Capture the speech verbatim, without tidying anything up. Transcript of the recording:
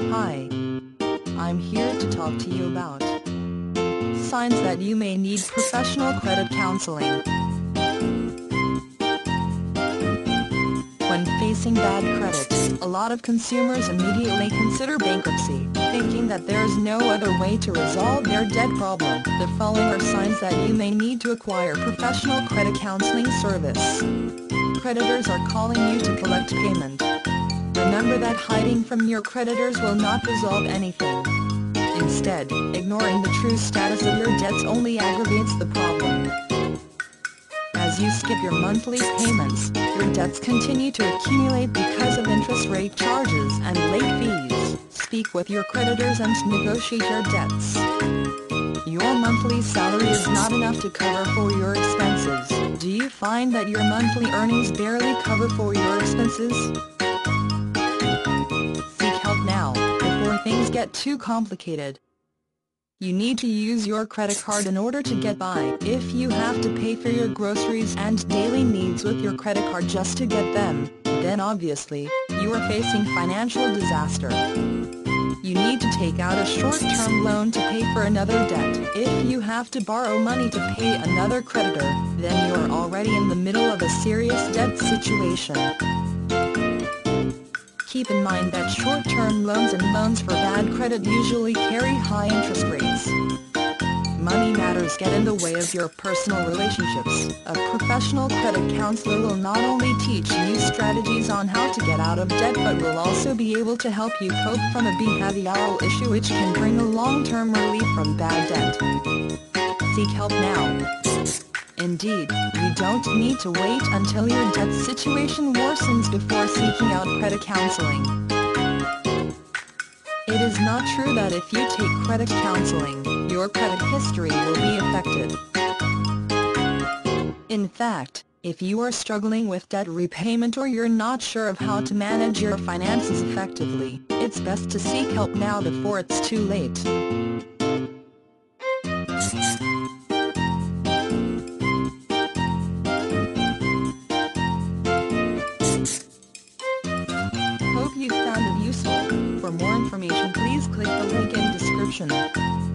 Hi. I'm here to talk to you about signs that you may need professional credit counseling. When facing bad credit, a lot of consumers immediately consider bankruptcy, thinking that there is no other way to resolve their debt problem. The following are signs that you may need to acquire professional credit counseling service. Creditors are calling you to collect payment. Remember that hiding from your creditors will not resolve anything. Instead, ignoring the true status of your debts only aggravates the problem. As you skip your monthly payments, your debts continue to accumulate because of interest rate charges and late fees. Speak with your creditors and negotiate your debts. Your monthly salary is not enough to cover for your expenses. Do you find that your monthly earnings barely cover for your expenses? Seek help now, before things get too complicated. You need to use your credit card in order to get by. If you have to pay for your groceries and daily needs with your credit card just to get them, then obviously, you are facing financial disaster. You need to take out a short-term loan to pay for another debt. If you have to borrow money to pay another creditor, then you're already in the middle of a serious debt situation. Keep in mind that short-term loans and loans for bad credit usually carry high interest rates. Money matters get in the way of your personal relationships. A professional credit counselor will not only teach you strategies on how to get out of debt but will also be able to help you cope from a behavioral issue which can bring a long-term relief from bad debt. Seek help now. Indeed, you don't need to wait until your debt situation worsens before seeking out credit counseling. It is not true that if you take credit counseling, your credit history will be affected. In fact, if you are struggling with debt repayment or you're not sure of how to manage your finances effectively, it's best to seek help now before it's too late. Hope you found it useful. For more information, please click the link in description.